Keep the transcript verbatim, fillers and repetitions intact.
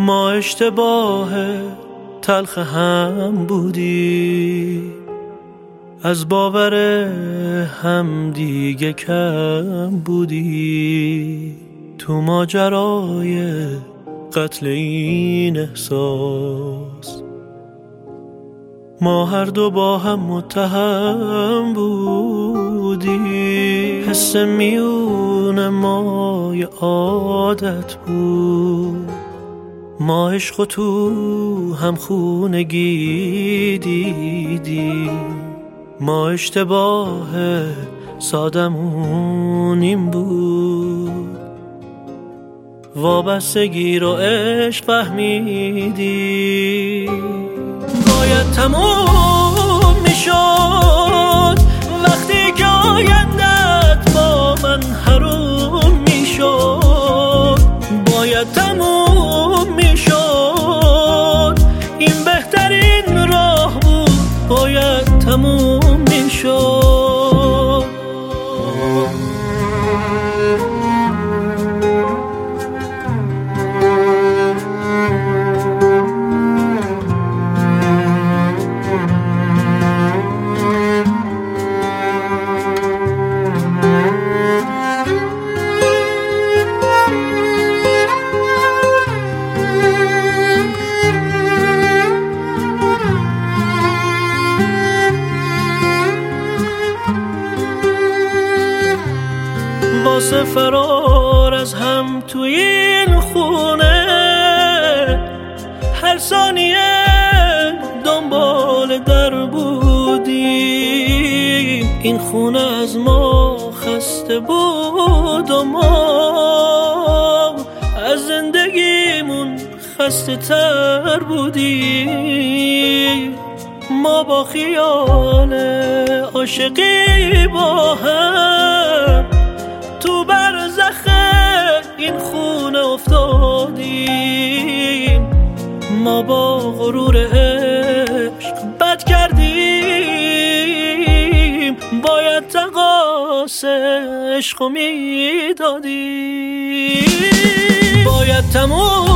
ما اشتباه تلخ هم بودی، از باور هم دیگه کم بودی. تو ماجرای قتل این احساس ما هر دو با هم متهم بودی. حس میون ما یه عادت بود، ما عشق و تو هم خونگی دیدی. ما اشتباه سادمون این بود، وابستگی رو عشق فهمیدی. باید تموم میشد وقتی که آیندت با من حروم میشد. باید تموم میشد، این بهترین راه بود. باید تموم میشد. واسه فرار از هم تو این خونه هر ثانیه دنبال در بودیم. این خونه از ما خسته بود و ما از زندگیمون خسته تر بودیم. ما با خیال عاشقی با هم تو برزخ این خونه افتادیم. ما با غرور عشق بد کردیم، باید تقاص عشق رو میدادیم. باید تموم